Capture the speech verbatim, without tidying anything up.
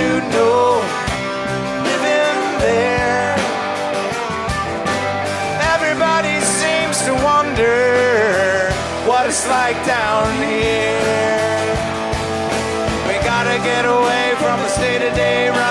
to know living there. Everybody seems to wonder what it's like down here. We gotta get away from the state of day right